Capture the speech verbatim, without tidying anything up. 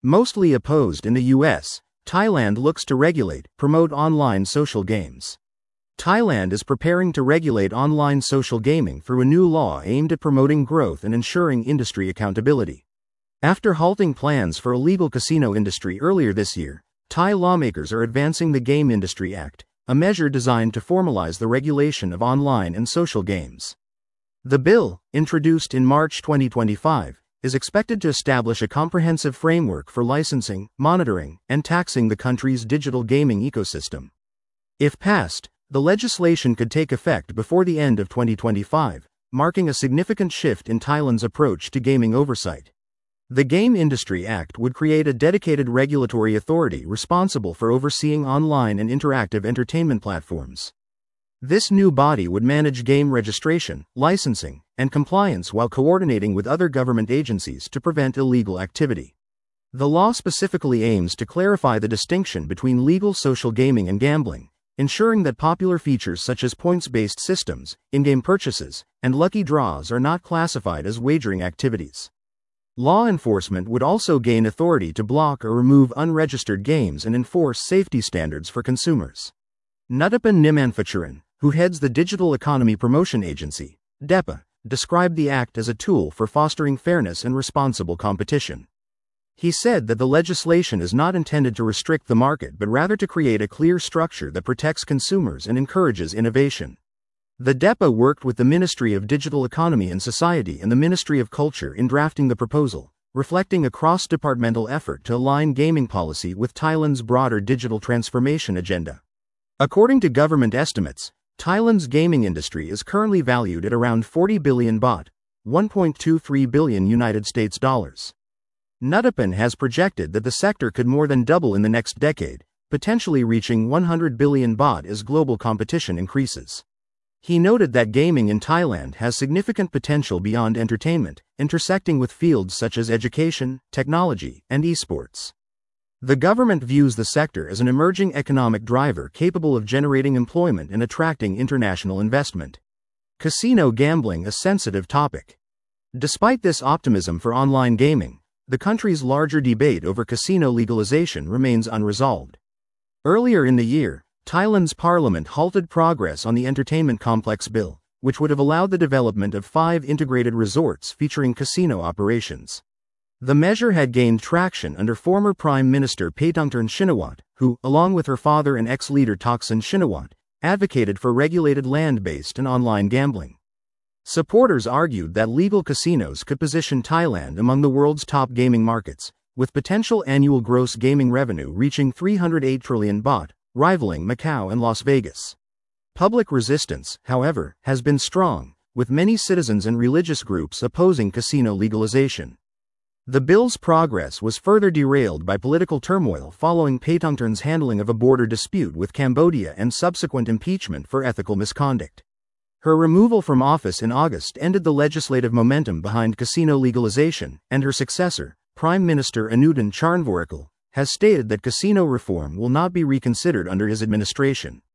Mostly opposed in the U S, Thailand looks to regulate, promote online social games. Thailand is preparing to regulate online social gaming through a new law aimed at promoting growth and ensuring industry accountability. After halting plans for a legal casino industry earlier this year, Thai lawmakers are advancing the Game Industry Act, a measure designed to formalize the regulation of online and social games. The bill, introduced in March twenty twenty-five, is expected to establish a comprehensive framework for licensing, monitoring, and taxing the country's digital gaming ecosystem. If passed, the legislation could take effect before the end of twenty twenty-five, marking a significant shift in Thailand's approach to gaming oversight. The Game Industry Act would create a dedicated regulatory authority responsible for overseeing online and interactive entertainment platforms. This new body would manage game registration, licensing, and compliance while coordinating with other government agencies to prevent illegal activity. The law specifically aims to clarify the distinction between legal social gaming and gambling, ensuring that popular features such as points-based systems, in-game purchases, and lucky draws are not classified as wagering activities. Law enforcement would also gain authority to block or remove unregistered games and enforce safety standards for consumers. Nuttapin Nimanfachuran, who heads the Digital Economy Promotion Agency, DEPA, described the act as a tool for fostering fairness and responsible competition. He said that the legislation is not intended to restrict the market but rather to create a clear structure that protects consumers and encourages innovation. The DEPA worked with the Ministry of Digital Economy and Society and the Ministry of Culture in drafting the proposal, reflecting a cross-departmental effort to align gaming policy with Thailand's broader digital transformation agenda. According to government estimates, Thailand's gaming industry is currently valued at around forty billion baht, one point two three billion United States dollars. Nuttapin has projected that the sector could more than double in the next decade, potentially reaching one hundred billion baht as global competition increases. He noted that gaming in Thailand has significant potential beyond entertainment, intersecting with fields such as education, technology, and esports. The government views the sector as an emerging economic driver capable of generating employment and attracting international investment. Casino gambling, a sensitive topic. Despite this optimism for online gaming, the country's larger debate over casino legalization remains unresolved. Earlier in the year, Thailand's parliament halted progress on the Entertainment Complex Bill, which would have allowed the development of five integrated resorts featuring casino operations. The measure had gained traction under former Prime Minister Paetongtarn Shinawatra, who, along with her father and ex-leader Thaksin Shinawatra, advocated for regulated land-based and online gambling. Supporters argued that legal casinos could position Thailand among the world's top gaming markets, with potential annual gross gaming revenue reaching three hundred eight trillion baht, rivaling Macau and Las Vegas. Public resistance, however, has been strong, with many citizens and religious groups opposing casino legalization. The bill's progress was further derailed by political turmoil following Paetongtarn's handling of a border dispute with Cambodia and subsequent impeachment for ethical misconduct. Her removal from office in August ended the legislative momentum behind casino legalization, and her successor, Prime Minister Anutin Charnvirakul, has stated that casino reform will not be reconsidered under his administration.